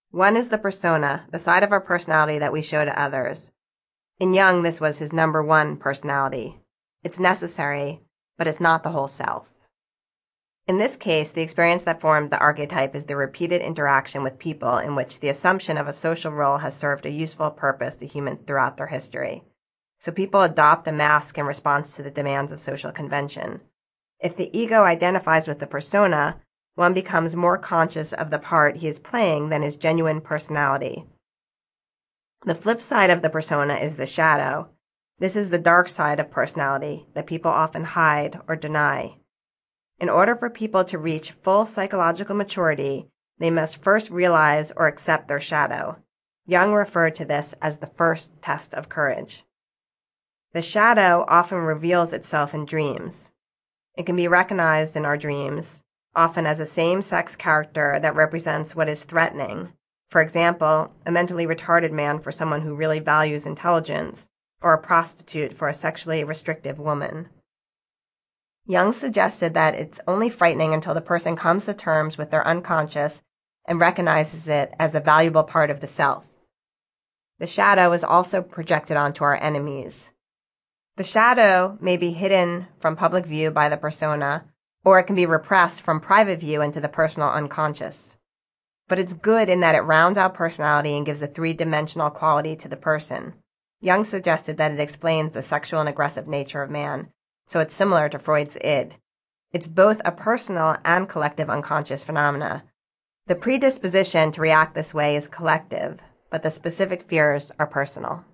One is the persona, the side of our personality that we show to others. In Jung, this was his number one personality. It's necessary, but it's not the whole self. In this case, the experience that formed the archetype is the repeated interaction with people in which the assumption of a social role has served a useful purpose to humans throughout their history. So people adopt a mask in response to the demands of social convention. If the ego identifies with the persona, one becomes more conscious of the part he is playing than his genuine personality. The flip side of the persona is the shadow. This is the dark side of personality that people often hide or deny. In order for people to reach full psychological maturity, they must first realize or accept their shadow. Jung referred to this as the first test of courage. The shadow often reveals itself in dreams. It can be recognized in our dreams, often as a same-sex character that represents what is threatening. For example, a mentally retarded man for someone who really values intelligence, or a prostitute for a sexually restrictive woman. Jung suggested that it's only frightening until the person comes to terms with their unconscious and recognizes it as a valuable part of the self. The shadow is also projected onto our enemies. The shadow may be hidden from public view by the persona, or it can be repressed from private view into the personal unconscious. But it's good in that it rounds out personality and gives a three-dimensional quality to the person. Jung suggested that it explains the sexual and aggressive nature of man, so it's similar to Freud's id. It's both a personal and collective unconscious phenomena. The predisposition to react this way is collective, but the specific fears are personal.